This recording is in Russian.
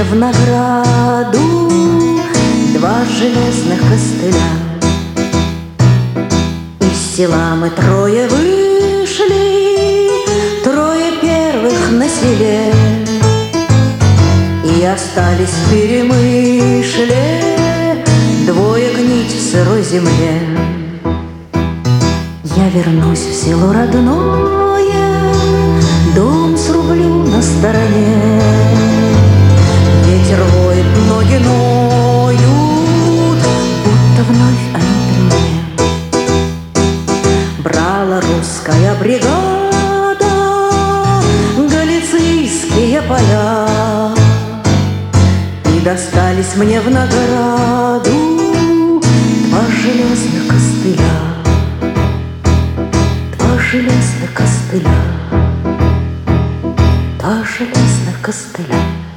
мне в награду два железных костыля. Из села мы трое вышли, трое первых на селе, и остались в Перемышле двое гнить в сырой земле. Я вернусь в село родное, дом срублю на стороне. Ветер воет, ноги ноют, будто вновь они при мне. Брала русская бригада галицийские поля, и достались мне в награду два железных костыля. Два железных костыля, два железных костыля.